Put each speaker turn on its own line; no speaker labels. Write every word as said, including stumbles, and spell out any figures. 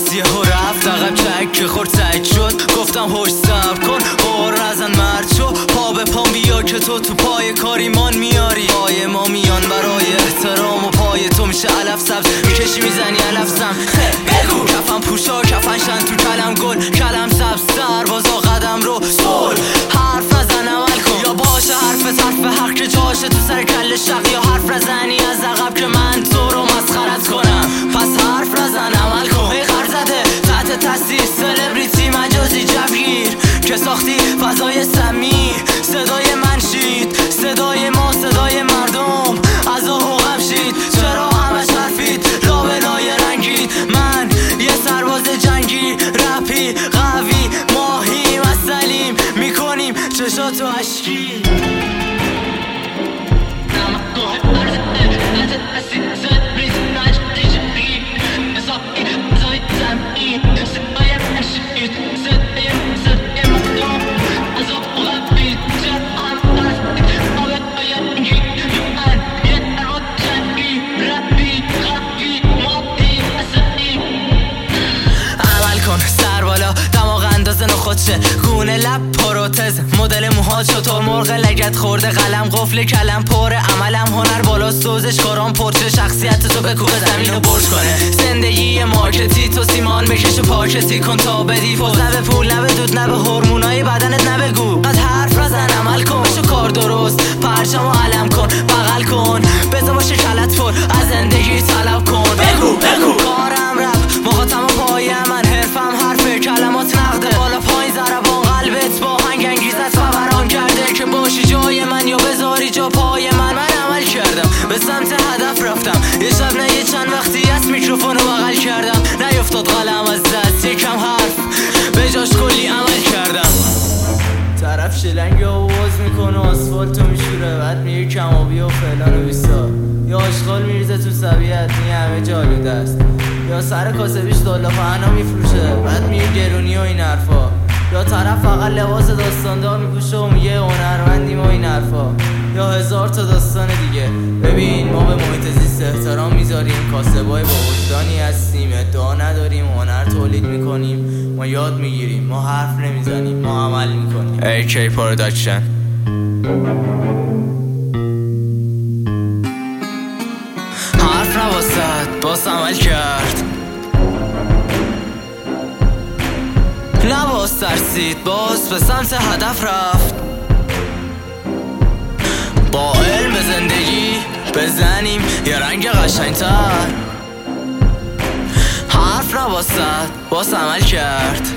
پس یه هو رفت عقب چک خورد سعید شد گفتم هوش صبر کن قور نزن مرد شو پا به پام بیا که تو تو پای کاریمان میاری پای ما میان برای احترام و پای تو میشه علف سبز میکشی میزنی علف سم بگو کفن پوشا کفن شن تو کلم گل کلم سبز سربازا قدم رو سول حرف نزن عمل کن یا باشه حرف حرف حق که جاشه تو سر کل شق یا حرف نزنی از عقب که من تو رو مسخرت کنم پس حرف نزن عمل کن ای خرزده تحت تاثیر سلبریتی مجازی جوگیر که ساختی فضای سمی صدای من شید صدای ما صدای مردم از آهوغم شید چرا همش حرفید لابلای رنگید من یه سرباز جنگی رپی قوی ماهی مسلیم میکنیم چشاتو عشقی خودشه گونه لب پروتز مدل موها چطور مرغ لگت خورده قلم قفل کلم پره عملم هنر بالا سوزش کارام پرچه شخصیت تو به کوه زمینو برج کنه زندگی مارکتی تو سیمان بکش پاکتی کن تا بدی پوز نه به پول نه به دود نه به هورمونای بدنت نه بگو قد حرف نزن عمل کن بشو کار درست پرچمو علم کن بغل کن بذار باشه کلت پر از زندگی طلب کن بگو بگو کارم رپ مخاطم پای من حرفم حرف کلمات نقده بالا پایین ضربان قلبت با هنگ انگیزت فوران کرده که باشی جای من یا بذاری جا پای من من عمل کردم به سمت هدف رفتم یه شب نه یه چند وقتی از میکروفونو بغل کردم نیفتاد قلم از دست یکم حرف به جاش کلی عمل کردم طرف شلنگ آواز میکنه آسفالتو میشوره بعد میگه کمابی و فلان و بیسا یا آشغال میریزه تو سبیت این همه جالوده است یا سر کاسبیش دالا فهنا میفروشه بعد میگه گرونی و این حرفا یا طرف فقط لباس داستاندار میپوشه و میگه هنرمندیم و این حرفا یا هزار تا داستان دیگه ببین ما به محیط زیست احترام میذاریم کاسبای با وجدانی هستیم ادعا نداریم هنر تولید میکنیم ما یاد میگیریم ما حرف نمیزنیم ما عمل میکنیم ای کی پروداکشن حرف نباست باز عمل کرد نباز ترسید باز به سمت هدف رفت با علم به زندگی بزنیم یه رنگ قشنگتر حرف نباست باز عمل کرد